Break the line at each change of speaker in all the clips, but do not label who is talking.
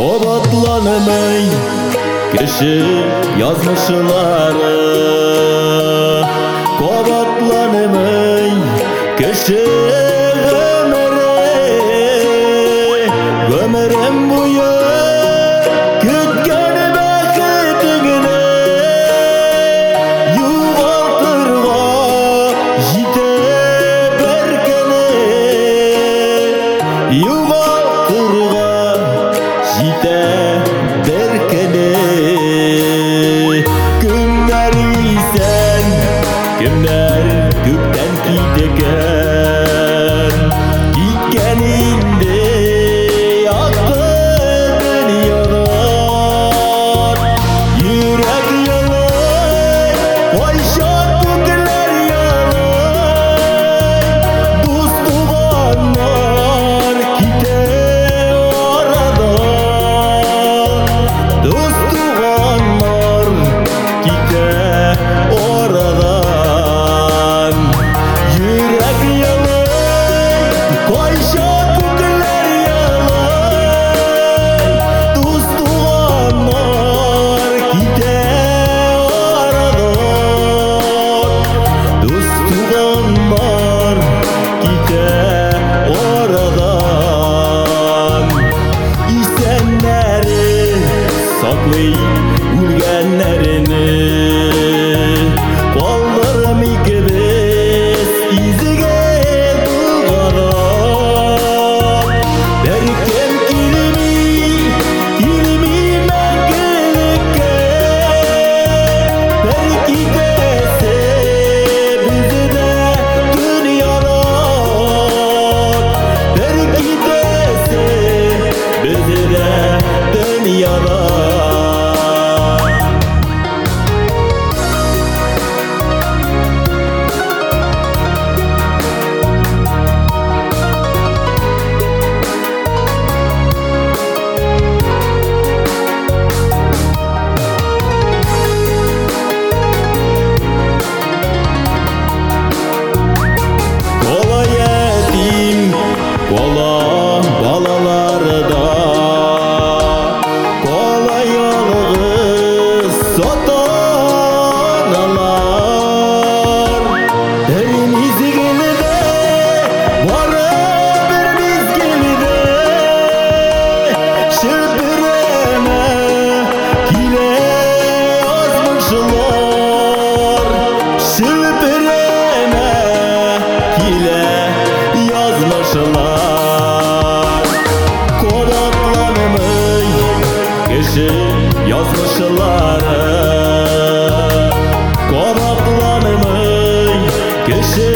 Kovaklanamay kişi yazmışları. Kovaklanamay kişi ömrüm boyu kütken bakıtını yuvaltırga jite berkene, yuvaltırga jite berkene. Kimler isen kimler gökten gideken, gitkeninde ulgenlerini kollarım ikimiz izige bulgalar. Berken ilmi mengilike belki dese bizi de dünyalar, belki dese bizi de dünyalar. Kola balalarda kola yalğız satanalar. Derin izgilde var bir mizgilde şırpıreme kile yazmışlar, şırpıreme kile yazmışlar. Yazmışları kovaklanımay kişi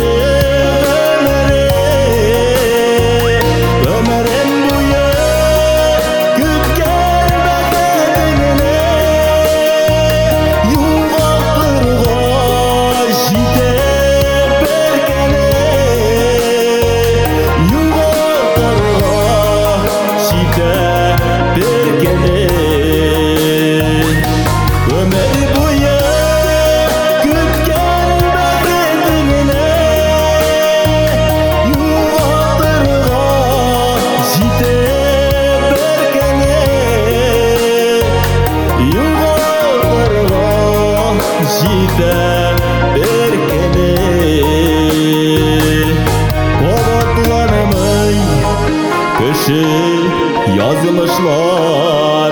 ömrüm boyu kütken bakıtını yuvaltırga jite berkene, yuvaltırga jite berkene. Jite berkene kovaklanamay kişi yazmışlar.